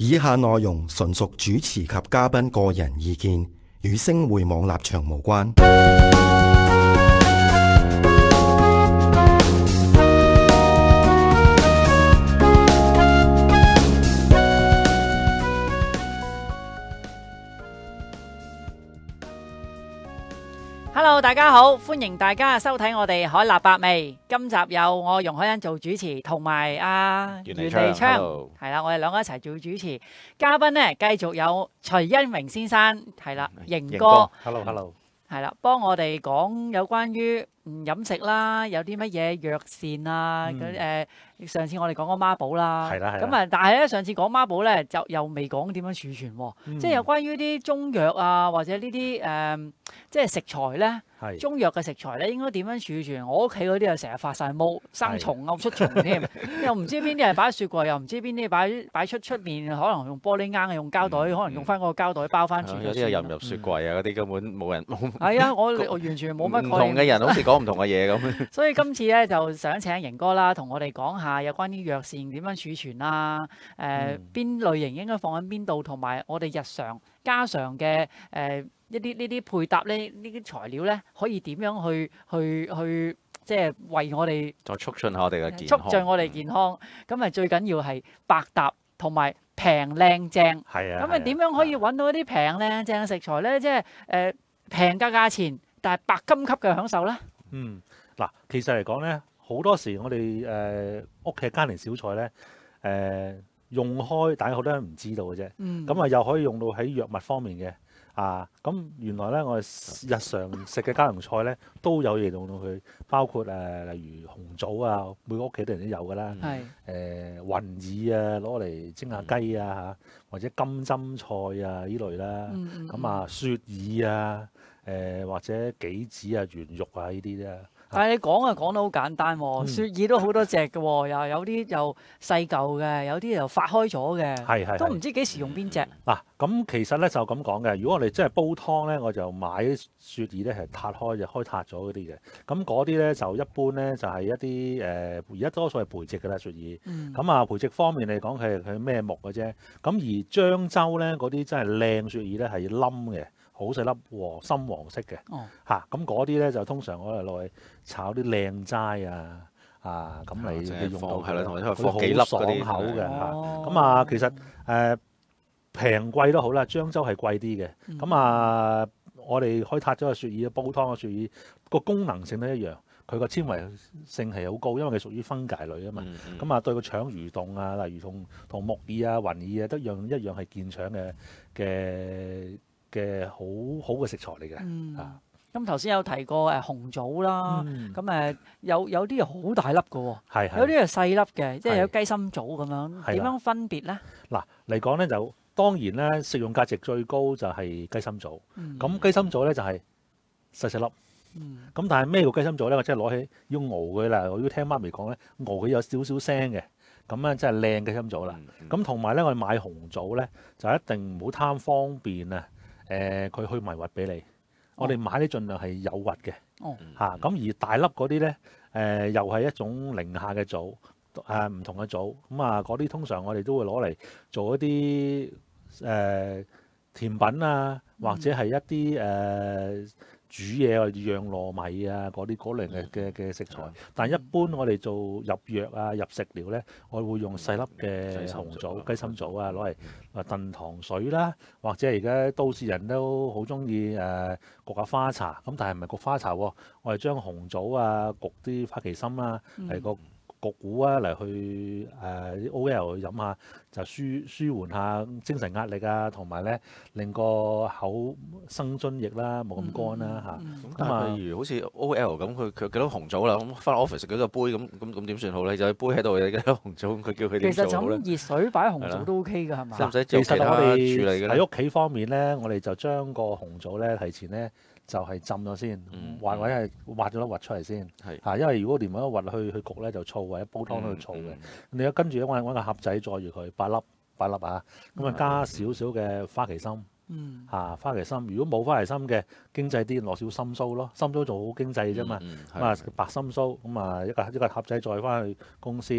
以下內容純屬主持及嘉賓個人意見，與星匯網立場無關。 Hello， 大家好，歡迎大家收睇我哋海納百味。今集有我容海恩做主持，同埋袁利昌，係啦，我哋兩個一齊做主持。嘉賓呢，繼續有徐恩榮先生，係啦，瑩哥 ，Hello， 係啦，幫我哋講有關於飲食啦，有啲乜嘢藥膳啊，上次我哋講過孖寶啦， 係啦， 咁啊，但係咧上次講孖寶咧就又未講點樣儲存喎，即係有關於啲中藥啊，或者呢啲即係食材咧。中藥嘅食材咧應該點樣儲存？我屋企嗰啲啊成日發晒毛，生蟲嘔出蟲添，又唔知邊啲係擺喺雪櫃，又唔知邊啲擺出面，可能用玻璃罌，用膠袋，可能用翻嗰個膠袋包翻住。 有啲又入唔入雪櫃啊？嗰啲根本冇人。 係啊，我完全冇乜概念。 唔同嘅人好似講唔同嘅嘢咁。 所以今次咧就想請瑩哥啦，同我哋講下有關於藥膳點樣儲存啊？邊類型應該放喺邊度，同埋我哋日常家常嘅呢啲配搭咧，呢啲材料咧，可以點樣去即係為我哋再促進下我哋嘅健康， 促進我哋健康。咁啊最緊要係百搭同埋平靚正。 係啊。 咁啊點樣可以揾到一啲平靚正嘅食材咧？即係平價價錢，但係白金級嘅享受咧。 嗱，其實嚟講咧，好多時我哋屋企家庭小菜咧，用開，大家好多人唔知道嘅啫。咁啊又可以用到喺藥物方面嘅。咁原來咧，我哋日常食嘅家常菜咧，都有嘢用到佢，包括例如紅棗啊，每個屋企啲人都有噶啦。雲耳啊，攞嚟蒸下雞啊，或者金針菜啊呢類啦。咁雪耳啊，或者杞子啊、圓肉啊呢啲咧。 但係你講得好簡單喎，雪耳都好多隻嘅喎，又有啲又細嚿嘅，有啲又發開咗嘅，都唔知幾時用邊隻。 嗱，咁其實咧就咁講嘅，如果我哋真係煲湯咧，我就買雪耳咧係撻開開撻咗嗰啲嘅。咁嗰啲咧就一般咧就係一啲而家多數係培植嘅啦雪耳。咁培植方面嚟講，佢咩木嘅啫。咁而漳州咧嗰啲真係靚雪耳咧係冧嘅。好細粒深黃色嘅，咁嗰啲咧就通常我哋攞去炒啲靚齋咁嚟用到， 係啦，同埋放幾粒爽口嘅其實平貴都好啦，漳州係貴啲嘅。咁我哋開撻咗個雪耳，煲湯嘅雪耳個功能性都一樣，佢個纖維性係好高，因為佢屬於分解類啊嘛。咁對個腸蠕動啊，例如同木耳啊、雲耳啊，都一樣係健腸嘅好嘅食材嚟嘅。 咁頭先有提過紅棗啦，咁有啲係好大粒嘅喎，有啲係細粒嘅，即係有雞心棗咁樣，點樣分別咧？ 嗱嚟講咧，就當然咧，食用價值最高就係雞心棗。咁雞心棗咧就係細細粒。咁但係咩叫雞心棗咧？我真係攞起要熬佢啦。我要聽媽咪講咧，熬佢有少少腥嘅，咁咧真係靚雞心棗啦。咁同埋咧，我哋買紅棗咧，就一定唔好貪方便啊！佢去埋核俾你，我哋買啲盡量係有核嘅。咁而大粒嗰啲咧，又係一種寧夏嘅棗，唔同嘅棗。咁嗰啲通常我哋都會攞嚟做一啲甜品啊，或者係一啲煮嘢啊，釀糯米啊，嗰類嘅食材。但係一般我哋做入藥啊、入食療咧，我會用細粒嘅紅棗、雞心棗啊，攞嚟燉糖水啦，或者而家都市人都好中意焗下花茶。咁但係唔係焗花茶喎，我哋將紅棗啊焗啲花旗參啊嚟個焗糊啊嚟去OL 去飲下，就舒緩下精神壓力啊，同埋咧令個口生津液啦，冇咁乾啦譬如好似 OL 咁，佢幾多紅棗啦，咁翻 office 幾個杯咁點算好咧？就係杯喺度有幾多紅棗，佢叫佢點做好咧？ 其實就熱水擺紅棗都 OK 㗎，係嘛？ 使唔使做其他處理嘅咧？ 喺屋企方面咧，我哋就將個紅棗咧提前咧就係浸咗先，或者係挖咗粒核出嚟先。因為如果連埋一核去焗咧就燥，或者煲湯都會燥嘅。你跟住揾個盒仔載住佢8粒咁加少少嘅花旗參。花旗參，如果冇花旗參嘅，經濟啲落少深蘇咯，深蘇就好經濟啫嘛。白參蘇咁一個盒仔載翻去公司。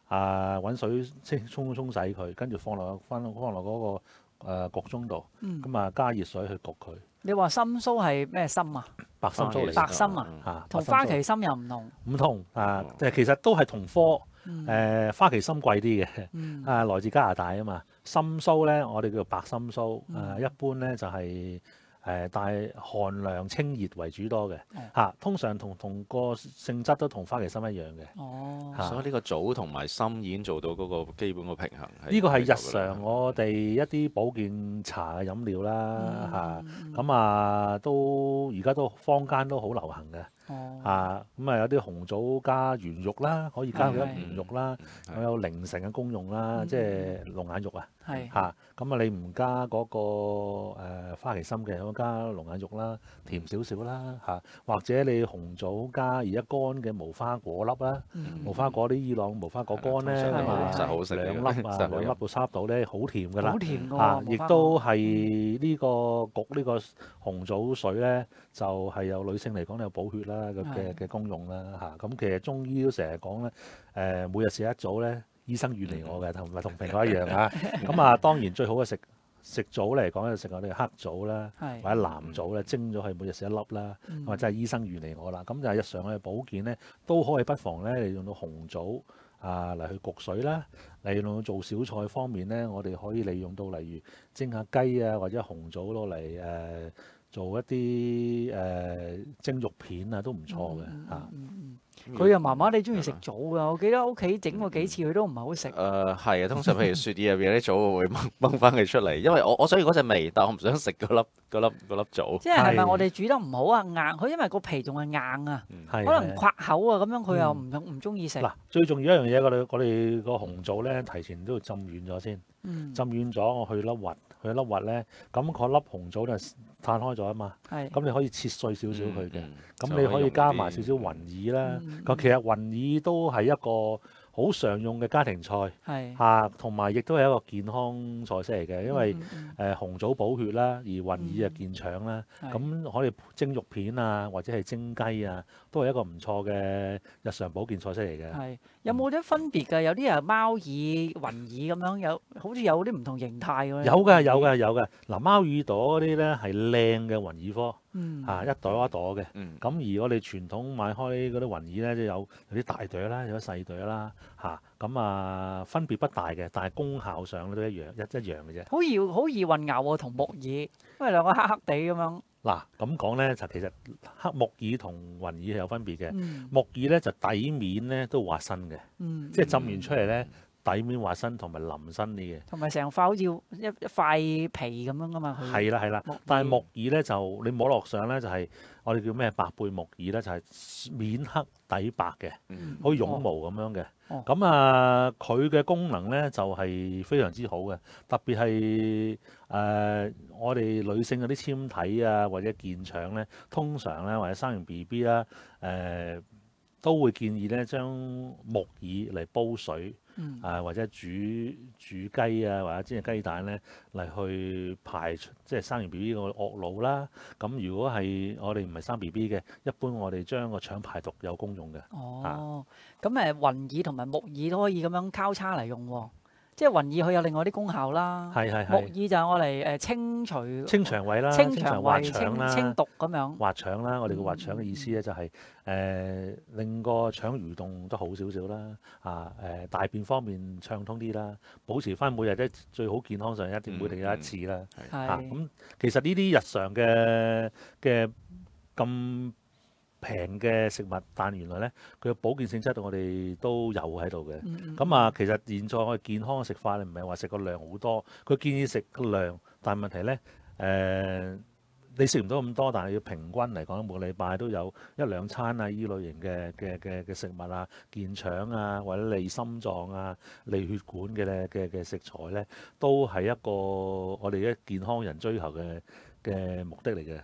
揾水沖洗佢，跟住放落嗰個焗盅度，咁加熱水去焗佢。 你話深蘇係咩參啊？ 白參蘇嚟嘅， 白參啊，同花旗參又唔同。 唔同其實都係同科。花旗參貴啲嘅，來自加拿大啊嘛。深蘇咧，我哋叫做白深蘇，一般咧就係帶寒涼清熱為主多嘅，通常同個性質都同花旗參一樣嘅。 所以呢個棗同埋參已經做到嗰個基本個平衡。 呢個係日常我哋一啲保健茶嘅飲料啦，咁都而家都坊間都好流行嘅。咁有啲紅棗加圓肉啦，可以加一圓肉啦，有凌晨嘅功用啦，即係龍眼肉啊。咁你唔加嗰個花旗參嘅，可以加龍眼肉啦，甜少少啦或者你紅棗加而家乾嘅無花果粒啦，無花果啲伊朗無花果乾咧，兩粒兩粒到三粒到咧，好甜㗎啦。 好甜㗎亦都係呢個焗呢個紅棗水咧，就係有女性嚟講有補血啦嘅功用啦咁其實中醫都成日講咧，每日食一棗咧，醫生遠離我嘅，同蘋果一樣咁當然最好嘅食棗嚟講就食我哋黑棗啦，或者藍棗咧，蒸咗係每日食一粒啦，或者係醫生遠離我啦。咁就係日常嘅保健咧，都可以不妨咧，你用到紅棗嚟去焗水啦，嚟用到做小菜方面咧，我哋可以利用到例如蒸下雞或者紅棗攞嚟做一啲蒸肉片都唔錯嘅佢又麻麻地中意食棗㗎，我記得屋企整過幾次，佢都唔係好食。 係通常譬如雪耳入邊啲棗，我會掹翻佢出嚟，因為我想要嗰隻味，但我唔想食嗰粒棗。 即係咪我哋煮得唔好硬？佢因為個皮仲係硬可能刮口咁樣，佢又唔中意食。 嗱，最重要一樣嘢，我哋個紅棗咧，提前都要浸軟咗先。浸軟咗，我去粒核咧，咁嗰粒紅棗就攤開咗啊嘛。咁你可以切碎少少佢嘅，咁你可以加埋少少雲耳啦。其實雲耳都係一個好常用嘅家庭菜，同埋亦都係一個健康菜式嚟嘅，因為紅棗補血啦，而雲耳健腸啦，咁可以蒸肉片或者係蒸雞都係一個唔錯嘅日常保健菜式嚟嘅。 有冇啲分別㗎？有啲係貓耳、雲耳咁樣，好似有啲唔同形態㗎。 有㗎。嗱，貓耳朵嗰啲咧係靚嘅雲耳科，一朵一朵嘅。咁而我哋傳統買開嗰啲雲耳咧，即有啲大朵啦，有啲細朵啦，分別不大嘅，但係功效上都一樣嘅啫。 好易混淆喎，同木耳，因為兩個黑黑地咁樣。 嗱，咁講咧就其實木耳同雲耳係有分別嘅。木耳咧就底面咧都滑身嘅，即係浸完出嚟咧底面滑身同埋腍身啲嘅，同埋成塊好似一塊皮咁樣噶嘛。 係啦，但係木耳咧就你摸落上咧就係我哋叫咩白背木耳咧，就係面黑底白嘅，好似絨毛咁樣嘅。咁佢嘅功能咧就係非常之好嘅，特別係我哋女性嗰啲纖體或者健腸咧，通常咧或者生完 BB 啦，都會建議咧將木耳嚟煲水，或者煮雞或者煎隻雞蛋咧嚟去排出即係生完 BB 個惡露啦。咁如果係我哋唔係生 BB 嘅，一般我哋將個腸排毒有功用嘅。 咁雲耳同埋木耳都可以咁樣交叉嚟用喎。即係雲耳佢有另外啲功效啦，木耳就係我嚟清腸胃啦， 清腸胃、 清毒咁樣。 滑腸啦，我哋嘅滑腸嘅意思咧就係令個腸蠕動得好少少啦，大便方面暢通啲啦，保持翻每日最好健康上每日有一次啦。咁其實呢啲日常嘅咁平嘅食物，但原來咧佢嘅保健性質我哋都有喺度嘅。咁其實現在我哋健康嘅食法，你唔係話食個量好多，佢建議食個量，但係問題咧你食唔到咁多，但係要平均嚟講，每個禮拜都有一兩餐依類型嘅食物健腸或者利心臟利血管嘅食材咧，都係一個我哋健康人追求嘅目的嚟嘅。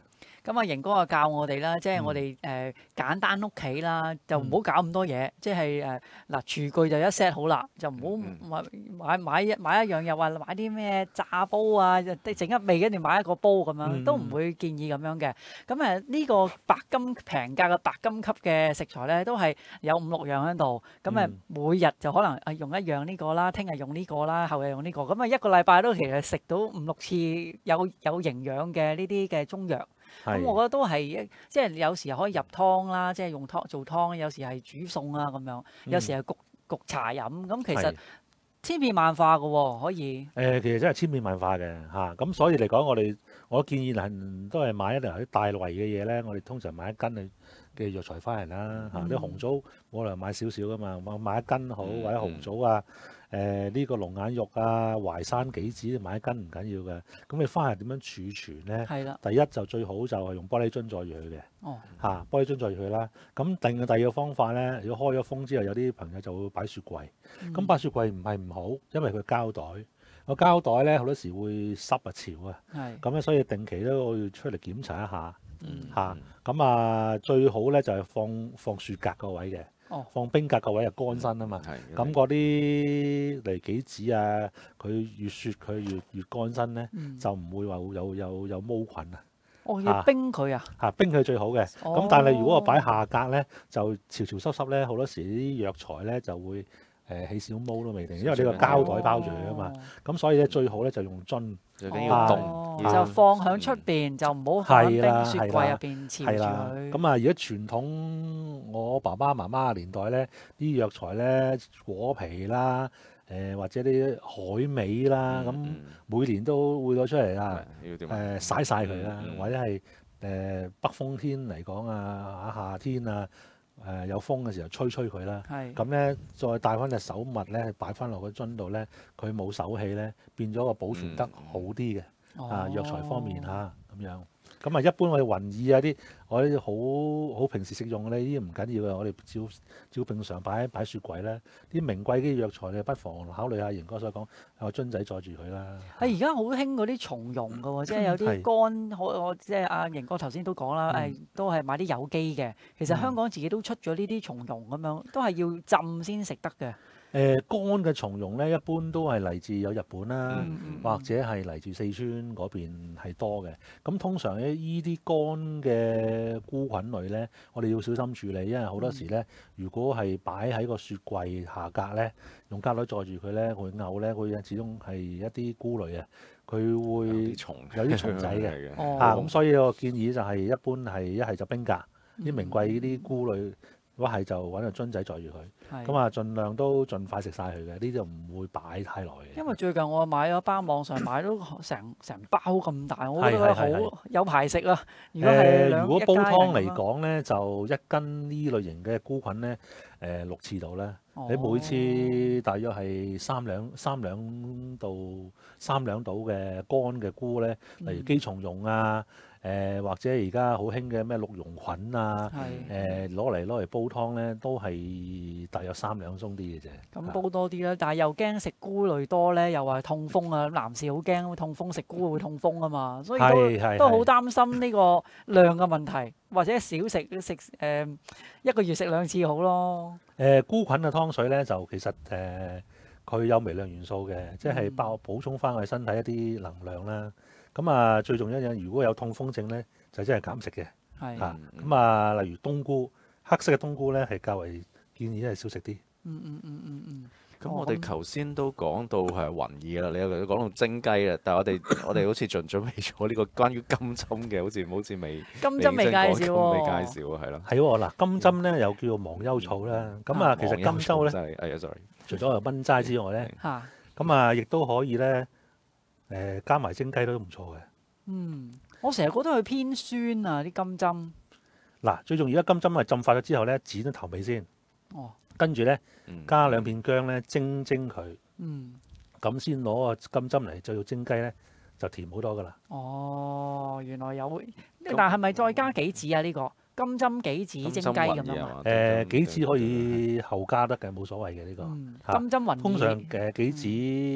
咁啊，盈哥啊教我哋啦，即係我哋簡單屋企啦，就唔好搞咁多嘢，即係嗱廚具就一 set 好啦，就唔好買一樣又話買啲咩炸煲啊，整一味跟住買一個煲咁樣，都唔會建議咁樣嘅。咁呢個平價嘅白金級嘅食材咧，都係有5-6樣喺度。咁每日就可能用一樣呢個啦，聽日用呢個啦，後日用呢個。咁一個禮拜都其實食到5-6次有營養嘅呢啲嘅中藥。咁我覺得都係即係有時可以入湯啦，即係用湯做湯；有時係煮餸啊咁樣，有時係焗茶飲。咁其實千變萬化嘅喎，可以。 其實真係千變萬化嘅嚇。咁所以嚟講，我建議人都係買一啲大圍嘅嘢咧。我哋通常買一斤嘅藥材翻嚟啦嚇。啲紅棗我嚟買少少噶嘛，買一斤好，或者紅棗啊。呢個龍眼肉啊、淮山杞子買一斤唔緊要嘅。咁你翻嚟點樣儲存咧？ 係啦。 第一就最好就係用玻璃樽載住佢嘅。玻璃樽載住佢啦。咁第二個方法咧，如果開咗封之後，有啲朋友就會擺雪櫃。咁擺雪櫃唔係唔好，因為佢膠袋。個膠袋咧好多時會濕啊潮啊。咁咧，所以定期都要出嚟檢查一下。咁最好咧就係放雪格個位嘅。放冰格個位係乾身啊嘛，咁嗰啲例如杞子啊，佢越雪佢越乾身咧，就唔會話有毛菌啊。 要冰佢啊？ 冰佢最好嘅。咁但係如果我擺下格咧，就潮濕咧，好多時啲藥材咧就會起小毛都未定，因為呢個膠袋包住佢啊嘛。咁所以咧最好咧就用樽， 最緊要凍， 就放喺出邊，就唔好喺冰雪櫃入邊潛住佢。 咁如果傳統我爸爸媽媽嘅年代咧，啲藥材咧果皮啦，或者啲海味啦，咁每年都會攞出嚟啦，曬晒佢啦，或者係北風天嚟講啊，夏天啊。有風嘅時候吹佢啦，咁咧再戴翻隻手襪咧，擺翻落個樽度咧，佢冇手氣咧，變咗個保存得好啲嘅。藥材方面咁樣。咁一般我哋雲耳啊啲，我啲好平時食用嘅呢啲唔緊要嘅，我哋照平常擺雪櫃咧。啲名貴啲藥材你不妨考慮下盈哥所講，有個樽仔載住佢啦。 而家好興嗰啲松茸嘅喎，即係有啲乾，我即係阿盈哥頭先都講啦，都係買啲有機嘅。其實香港自己都出咗呢啲松茸咁樣，都係要浸先食得嘅。 乾嘅松茸咧，一般都係嚟自有日本啦，或者係嚟自四川嗰邊係多嘅。咁通常咧，依啲乾嘅菇菌類咧，我哋要小心處理，因為好多時咧，如果係擺喺個雪櫃下格咧，用膠袋載住佢咧，會嘔咧，佢始終係一啲菇類啊，佢會有啲蟲仔嘅。咁所以我建議就係一般係一係就冰格，啲名貴呢啲菇類。如果係就揾個樽仔載住佢，咁盡量都盡快食晒佢嘅，呢啲就唔會擺太耐嘅。 因為最近我買咗包，網上買都成包咁大，我覺得好有排食啊。如果煲湯嚟講咧，就一斤呢類型嘅菇菌咧，6次度咧，你每次大約係三兩到嘅乾嘅菇咧，例如姬松茸啊。或者而家好興嘅咩鹿茸菌啊，攞嚟煲湯咧，都係大約3兩鬆啲嘅啫。 咁煲多啲啦，但係又驚食菇類多咧，又話痛風啊！男士好驚痛風，食菇會痛風啊嘛，所以都好擔心呢個量嘅問題，或者少食一個月食2次好咯。 菇菌嘅湯水咧，就其實佢有微量元素嘅，即係補充翻我哋身體一啲能量啦。咁最重要一樣，如果有痛風症咧，就真係減食嘅。咁例如冬菇，黑色嘅冬菇咧係較為建議係少食啲。 咁我哋頭先都講到係雲耳啦，你又講到蒸雞啦，但係我哋好似準備咗呢個關於金針嘅，好似未金針未介紹喎，係咯。 係喎，嗱金針咧又叫忘憂草啦。咁其實金針咧，除咗有炆齋之外咧，咁亦都可以咧。加埋蒸雞都唔錯嘅。 我成日覺得佢偏酸啊啲金針。 嗱，最重要金針係浸發咗之後咧，剪咗頭尾先。跟住咧加2片薑咧蒸佢。咁先攞個金針嚟再做蒸雞咧，就甜好多噶啦。 原來有，但係咪再加杞子啊？呢個金針杞子蒸雞咁樣啊？ 杞子可以後加得嘅，冇所謂嘅呢個。 金針雲耳。 通常杞子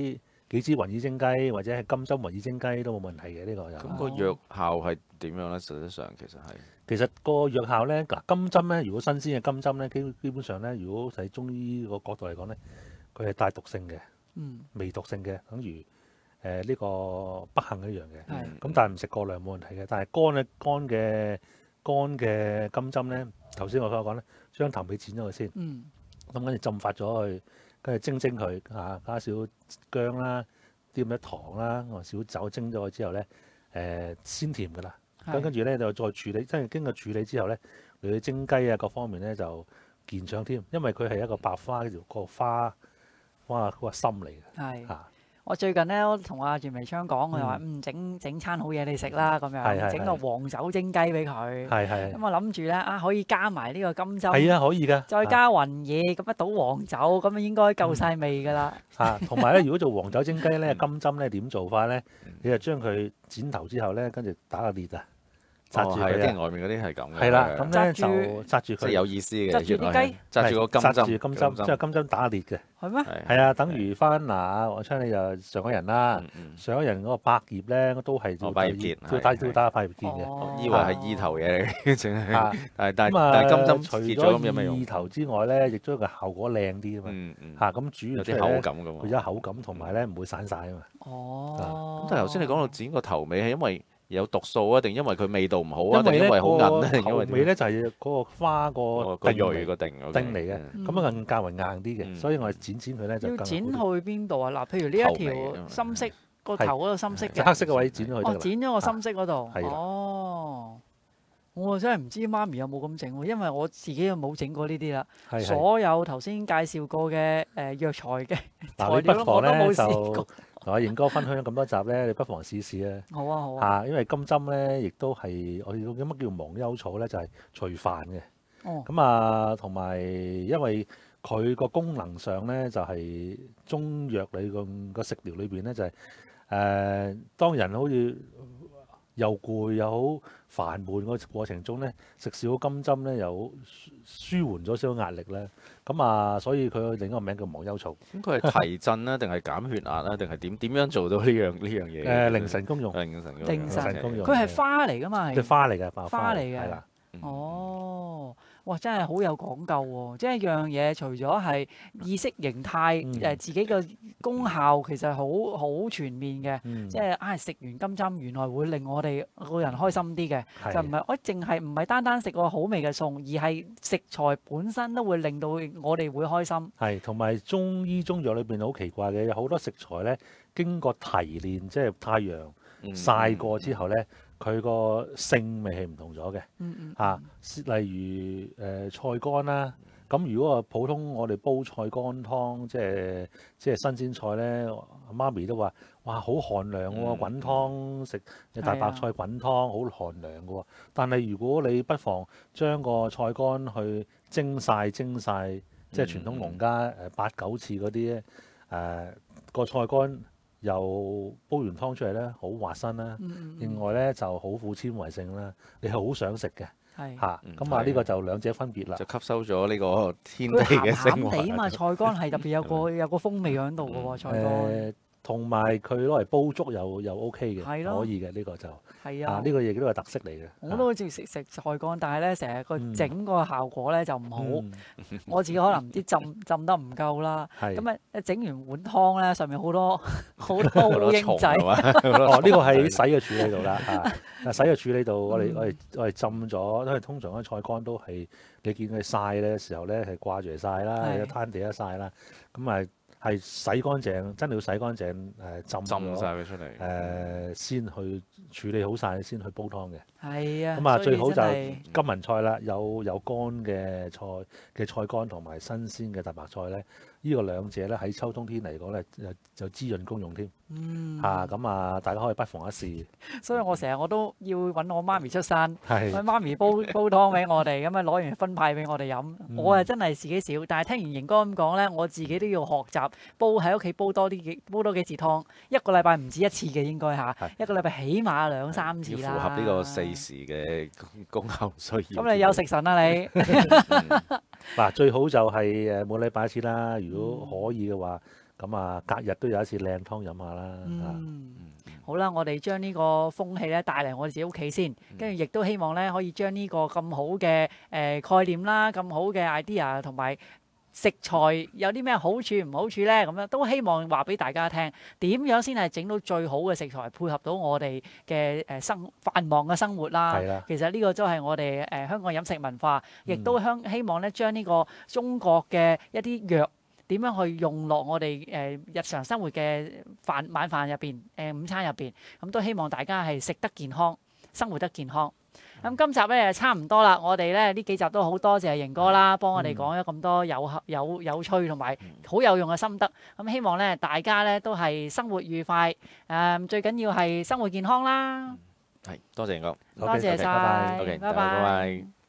幾支雲耳蒸雞或者係金針雲耳蒸雞都冇問題嘅，呢個就。 咁個藥效係點樣咧？實質上其實個藥效咧，嗱金針咧，如果新鮮嘅金針咧，基本上咧，如果喺中醫個角度嚟講咧，佢係帶毒性嘅，微毒性嘅，等於呢個北杏一樣嘅。咁但係唔食過量冇問題嘅。但係乾嘅金針咧，頭先我所講咧，將頭尾剪咗佢先，咁跟住浸發咗佢，跟住蒸佢嚇，加少薑啦，啲咁嘅糖啦，少酒蒸咗佢之後咧，鮮甜㗎啦。咁跟住咧就再處理，真係經過處理之後咧，你去蒸雞啊各方面咧就健暢添，因為佢係一個白花個花嗰個心嚟嘅。係。 我最近咧，我同阿袁眉昌講，佢話整餐好嘢你食啦，咁樣整個黃酒蒸雞俾佢。咁我諗住咧可以加埋呢個金針。係啊， 可以㗎。 再加雲耳，咁一倒黃酒，咁應該夠晒味㗎啦。 同埋咧，如果做黃酒蒸雞咧，金針咧點做法咧？你就將佢剪頭之後咧，跟住打個裂啊！紮住佢， 啲外面嗰啲係咁嘅。 係啦，咁咧就紮住佢， 即係有意思嘅。 紮住啲雞， 紮住個金針， 即係金針打裂嘅。 係咩？ 係啊，等於翻嗱，我昌你就上海人啦，上海人嗰個百葉咧都係要百葉結， 要打百葉結嘅。 以為係意頭嘢嚟嘅，淨係。但係金針除咗意頭之外咧，亦都個效果靚啲啊嘛。咁煮完出嚟有啲口感㗎嘛。 佢有口感，同埋咧唔會散晒啊嘛。 哦。 咁但係頭先你講到剪個頭尾係因為有毒素啊，定因為佢味道唔好啊，定因為好韌咧？ 頭尾咧就係嗰個花個鋭個定嚟嘅，咁啊較為硬啲嘅，所以我哋剪佢咧就要剪去邊度啊？嗱，譬如呢一條深色個頭嗰度深色嘅， 黑色嘅位剪咗佢。 剪咗個深色嗰度。哦，我真係唔知媽咪有冇咁整喎，因為我自己又冇整過呢啲啦。所有頭先介紹過嘅藥材嘅材料我都冇試過。 同阿賢哥分享咗咁多集咧，你不妨試試啊！ 好啊，好啊！ 因為金針咧，亦都係我哋叫乜叫忘憂草咧，就係除煩嘅。同埋因為佢個功能上咧，就係中藥裏個食療裏邊咧，就係當人好似又攰又好煩悶個過程中咧，食少金針咧，又舒緩咗少少壓力咧。所以佢另一個名叫忘憂草。 咁佢係提振啊，定係減血壓啊，定係點樣做到呢樣嘢？ 凌晨功用。 凌晨功用。佢係花嚟㗎嘛？ 係花嚟嘅， 花嚟嘅。係啦。哇！真係好有講究喎，即係一樣嘢，除咗係意識形態自己嘅功效，其實好全面嘅。即係食完金針，原來會令我哋個人開心啲嘅，就唔係淨係唔係單單食個好味嘅餸，而係食材本身都會令到我哋會開心。 係，同埋中醫中藥裏邊好奇怪嘅，有好多食材咧經過提煉，即係太陽曬過之後咧。佢個性味係唔同咗嘅，例如菜乾啦，咁如果話普通我哋煲菜乾湯，即係新鮮菜咧，媽咪都話：哇，好寒涼喎，滾湯食大白菜滾湯好寒涼嘅喎。但係如果你不妨將個菜乾去蒸晒，即係傳統農家8-9次嗰啲咧，個菜乾。又煲完湯出嚟咧，好滑身啦。另外咧就好富纖維性啦，你係好想食嘅。咁呢個就兩者分別啦。 就吸收咗呢個天地嘅精華。 鹹鹹地啊嘛，菜乾係特別有個風味喺度嘅喎，菜乾。 同埋佢攞嚟煲粥又 OK 嘅，可以嘅呢個就。係啊，呢個亦都係特色嚟嘅。 我都好似食菜乾，但係咧成日個整個效果咧就唔好。我自己可能唔知浸得唔夠啦。咁整完碗湯咧，上面好多烏蠅仔。 呢個喺洗嘅處理度啦。洗嘅處理度，我哋浸咗，因為通常啲菜乾都係你見佢曬嘅時候咧係掛住嚟曬啦，攤地一曬啦，咁係洗乾淨，真係要洗乾淨浸晒佢出嚟， 先去處理好晒，先去煲湯嘅。 係啊， 咁最好就金文菜啦，有乾嘅菜乾同埋新鮮嘅大白菜咧，呢個兩者咧喺秋冬天嚟講咧就滋潤功用添。大家可以不妨一試。 所以我成日我都要揾我媽咪出山，揾媽咪煲湯俾我哋，咁攞完分派俾我哋飲。我真係自己少，但係聽完盈哥咁講咧，我自己都要學習喺屋企煲多幾次湯，一個禮拜唔止一次嘅應該一個禮拜起碼2-3次啦。 要符合呢個4時嘅功效需要。 咁你有食神啊你？ 最好就係每禮拜一次啦。如果可以嘅話， 咁啊，隔日都有一次靚湯飲下啦。 好啦，我哋將呢個風氣咧帶嚟我哋自己屋企先，跟住亦都希望咧可以將呢個咁好嘅概念啦，咁好嘅 idea 同埋食材有啲咩好處唔好處咧，咁樣都希望話俾大家聽，點樣先係整到最好嘅食材，配合到我哋嘅繁忙嘅生活啦。 係啦， 其實呢個都係我哋香港飲食文化，亦都希望咧將呢個中國嘅一啲藥點樣去用落我哋日常生活嘅晚飯入邊，午餐入邊，咁都希望大家係食得健康，生活得健康。咁今集咧差唔多啦，我哋咧呢幾集都好多謝盈哥啦，幫我哋講咗咁多有趣同埋好有用嘅心得。咁希望咧大家咧都係生活愉快，最緊要係生活健康啦。 係，多謝盈哥， 多謝晒， OK， 拜拜拜。